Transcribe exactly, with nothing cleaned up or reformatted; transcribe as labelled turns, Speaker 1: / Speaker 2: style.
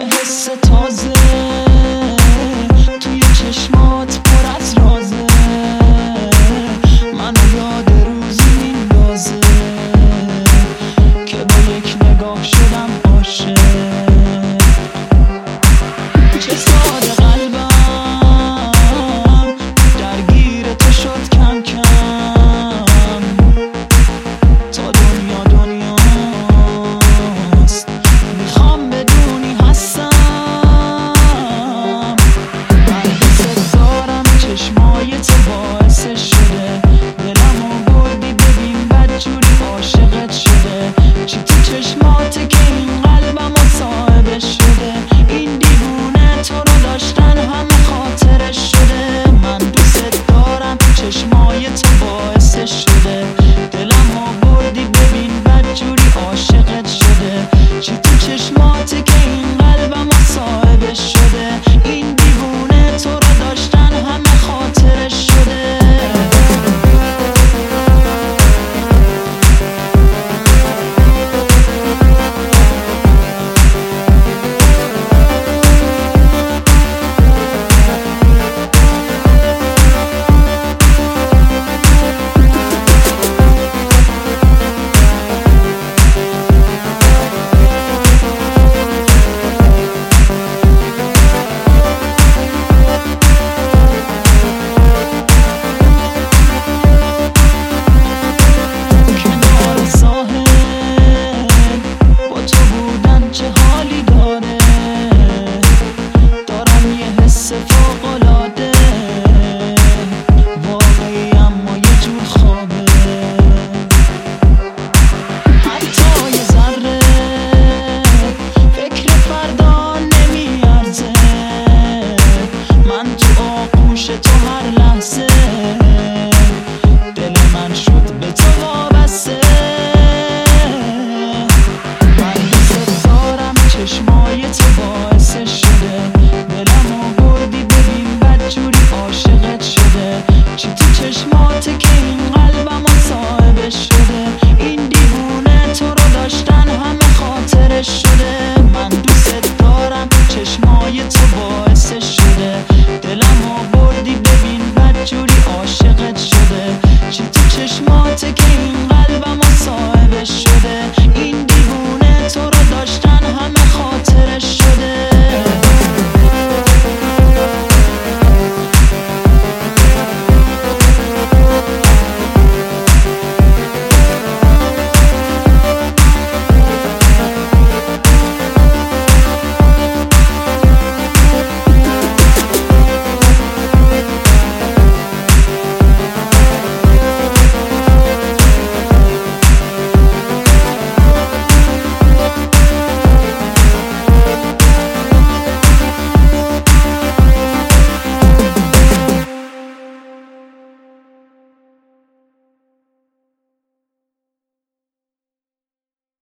Speaker 1: یه حس تازه توی چشمات پر از رازه، منو یاد روزی میندازه که با یک نگاه شدم عاشق. چه ساده قلبم درگیر تو شد کم کم، تا دنیا دنیاست میخوام بدونی هستم. من دوست دارم چشمای تو باعثش شده دلمو بردی، ببین بدجوری عاشقت شده. چی تو چشماته که این قلبمو صاحبش شده، این دیوونه تو رو داشتن همه خاطرش شده. من دوست دارم چشمای تو باعثش شده دلمو بردی، ببین بدجوری عاشقت شده. چی تو چشماته که این قلبمو صاحبش شده، این دیوونه تو رو داشتن همه خاطرش شده. فوق‌العاده واقعی اما یه جور خوابه، حتی یه ذره فکر فردا نمیارزه. من تو آغوش تو هر لحظه دل من شد به تو وابسته. من دوست دارم چشمای تو باعثش شده دلمو بردی، ببین بدجوری عاشقت شده. چی تو چشماته که این قلبمو صاحبش شده، این دیوونه تو رو داشتن همه خاطرش شده.